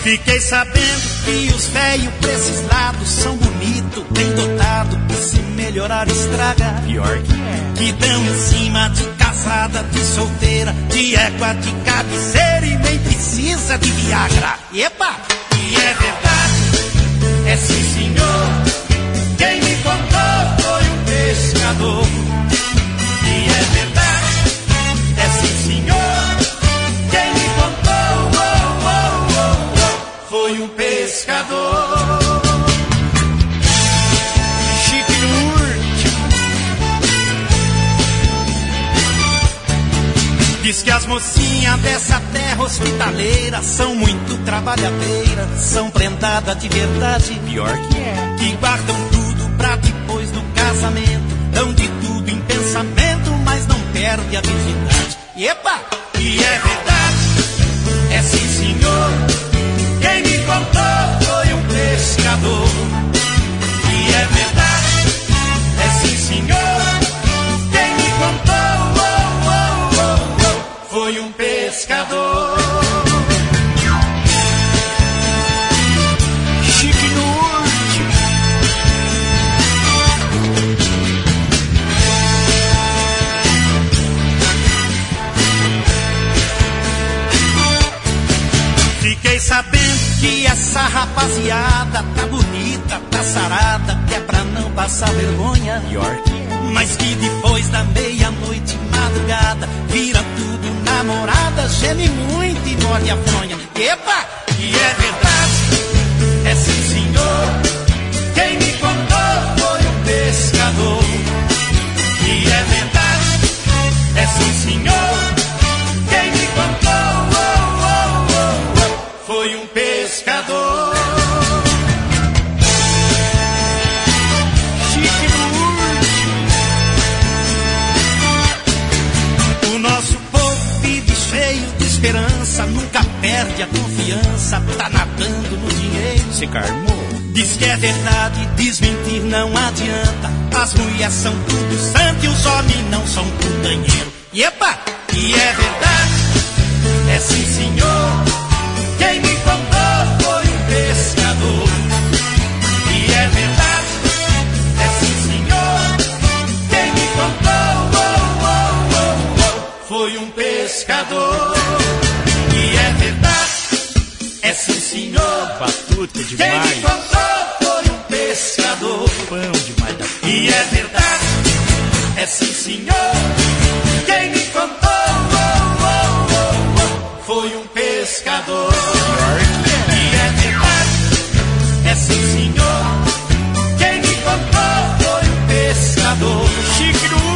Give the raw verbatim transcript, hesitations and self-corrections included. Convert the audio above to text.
Fiquei sabendo que os velhos pra esses lados são bonitos, bem dotados, que se melhorar estraga. Pior que é. Que dão em cima de casada, de solteira, de égua, de cabeceira e nem precisa de Viagra. Epa! E é verdade, é sim senhor, quem me contou foi um pescador. E é verdade, é sim senhor, quem me contou oh, oh, oh, oh, foi um pescador. Chique no último. Diz que as mocinhas dessa terra hospitaleira são muito trabalhadeiras, são prendadas de verdade. Pior que é. Que guardam tudo pra depois do casamento, dão de tudo em pensamento, mas não perde a virgindade. Epa! E é verdade, é sim senhor, quem me contou foi um pescador. E é verdade, é sim senhor, quem me contou oh, oh, oh, oh, foi um pescador. Chique no último. Fiquei sabendo que essa rapaziada tá bonita, tá sarada, que é pra não passar vergonha. Pior que é. Mas que depois da meia-noite, madrugada, vira tudo namorada, geme muito e morde a fronha. Epa! E é verdade, é sim senhor, quem me contou foi um pescador. E é verdade, é sim senhor, quem me contou oh, oh, oh, oh, foi um pescador. Chique no último. O nosso povo vive cheio de esperança, nunca perde a confiança, tá nadando no dinheiro. Se carmou. Diz que é verdade, desmentir não adianta. As mulheres são tudo santo e os homens não são putanheiro. E epa! E é verdade, é sim senhor, quem me contou foi um pescador. E é verdade, é sim senhor, quem me contou oh, oh, oh, oh, foi um pescador. E é verdade, é sim senhor, Batuta quem demais. me contou foi um pescador. Pão demais da puta. E é verdade, é sim senhor, quem me contou oh, oh, oh, oh, foi um pescador. E é verdade, é sim senhor, quem me contou foi um pescador. Chique no